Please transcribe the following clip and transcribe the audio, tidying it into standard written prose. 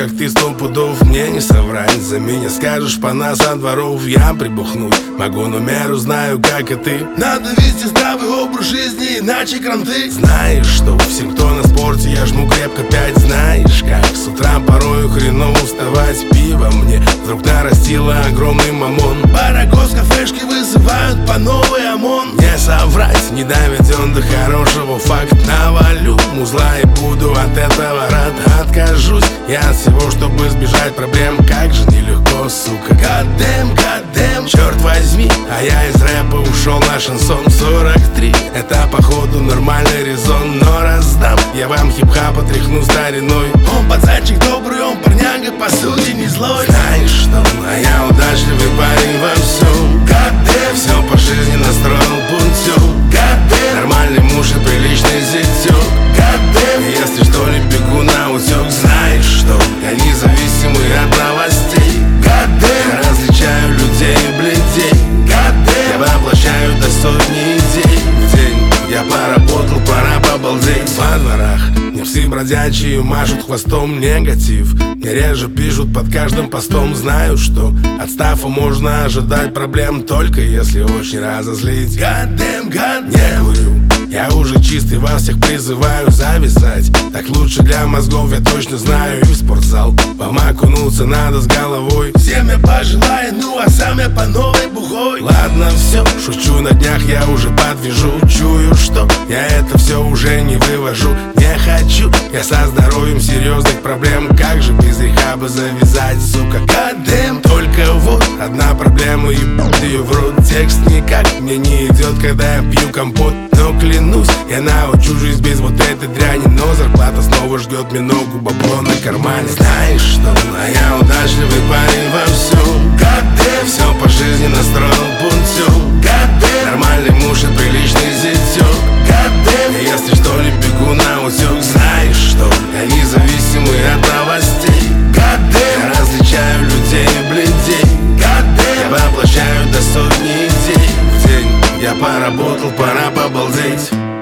как ты 100 пудов, мне не соврать. За меня скажешь по нас от дворов, я прибухнуть могу, но меру знаю, как и ты. Надо вести здравый образ жизни, иначе кранты. Знаешь что, всем, кто на спорте, я жму крепко 5. Знаешь как, с утра порою хреново вставать. Пиво мне вдруг нарастило огромный мамон. Барагос, кафешки вызывают по новый ОМОН. Не соврать, не доведен до хорошего факт. Навалю музла и буду от этого рад. Откажусь я от всего, чтобы избежать проблем. Как же нелегко, сука. Goddamn, черт возьми, а я из рэпа ушел на шансон. 43, это походу нормальный резон. Но раздам я вам хип-хап, отряхну стариной. Он пацанчик добрый, он парняга, по сути не злой. Знаешь что, а я удачливый парень во всем. Goddamn, все по жизни настроил пунктем. Goddamn, нормальный муж и приличный зятёк. Goddamn, если что, не бегу на утёк. Знаешь что, я независимый от новостей. Goddamn, я различаю людей и бледей. Goddamn, я воплощаю до сотни идей в день. Я поработал, пора побалдеть. Во дворах не все бродячие машут хвостом. Негатив не реже пишут под каждым постом. Знаю, что от стафа можно ожидать проблем, только если очень разозлить. Goddamn, не курю, я уже чистый, вас всех призываю завязать. Так лучше для мозгов, я точно знаю. И в спортзал вам окунуться надо с головой. Всем я пожелаю, ну а сам я по новой бухой. Ладно, все, шучу, на днях я уже подвяжу. Чую, что я это все уже не вывожу. Не хочу я со здоровьем серьезных проблем. Как же без рехаба завязать, сука. Goddamn, только вот одна проблема, ебать ее в рот. Текст никак мне не идет, когда я пью компот. Но клянусь, я научу жизнь без вот этой дряни. Но зарплата снова ждет миногу, бабло на кармане. Знаешь что, а я удачливый парень во всем. Goddamn, все по жизни настроил пунктем. Goddamn, нормальный муж и приличный зятёк. Goddamn, если что, не бегу на утёк. Знаешь что, я независимый от новостей. Goddamn, я различаю людей и бледей. Goddamn, я воплощаю до сотни идей в день. Я поработал, пора побалдеть.